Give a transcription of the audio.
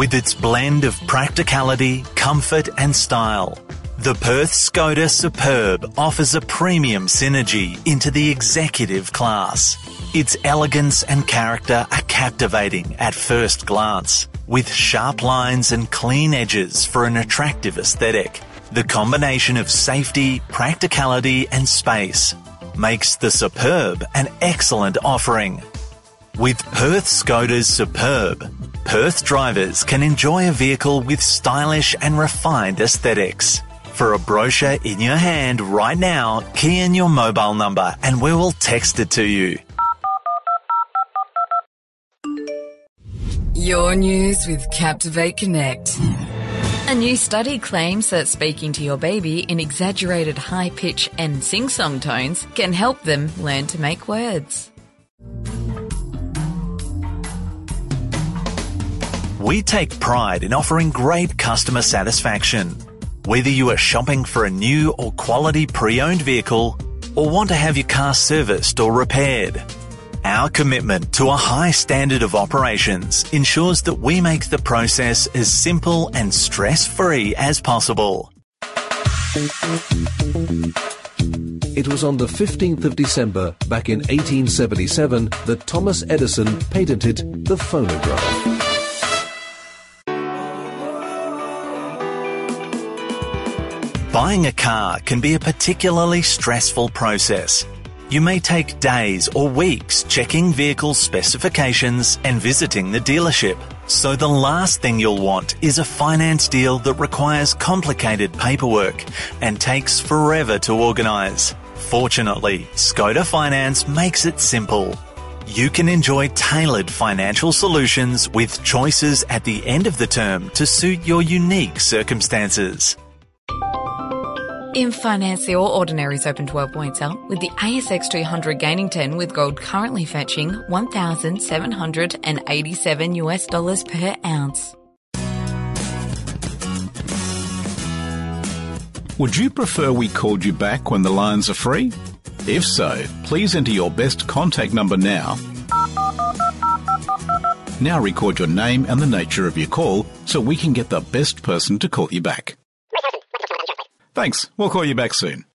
with its blend of practicality, comfort and style. The Perth Skoda Superb offers a premium synergy into the executive class. Its elegance and character are captivating at first glance, with sharp lines and clean edges for an attractive aesthetic. The combination of safety, practicality and space makes the Superb an excellent offering. With Perth Skoda's Superb, Perth drivers can enjoy a vehicle with stylish and refined aesthetics. For a brochure in your hand right now, key in your mobile number and we will text it to you. Your news with Captivate Connect. A new study claims that speaking to your baby in exaggerated high pitch and sing-song tones can help them learn to make words. We take pride in offering great customer satisfaction. Whether you are shopping for a new or quality pre-owned vehicle or want to have your car serviced or repaired, our commitment to a high standard of operations ensures that we make the process as simple and stress-free as possible. It was on the 15th of December back in 1877 that Thomas Edison patented the phonograph. Buying a car can be a particularly stressful process. You may take days or weeks checking vehicle specifications and visiting the dealership. So the last thing you'll want is a finance deal that requires complicated paperwork and takes forever to organise. Fortunately, Skoda Finance makes it simple. You can enjoy tailored financial solutions with choices at the end of the term to suit your unique circumstances. In finance, the All Ordinaries open 12-point sale with the ASX 200 gaining 10 with gold currently fetching $1,787 per ounce. Would you prefer we called you back when the lines are free? If so, please enter your best contact number now. Now record your name and the nature of your call so we can get the best person to call you back. Thanks. We'll call you back soon.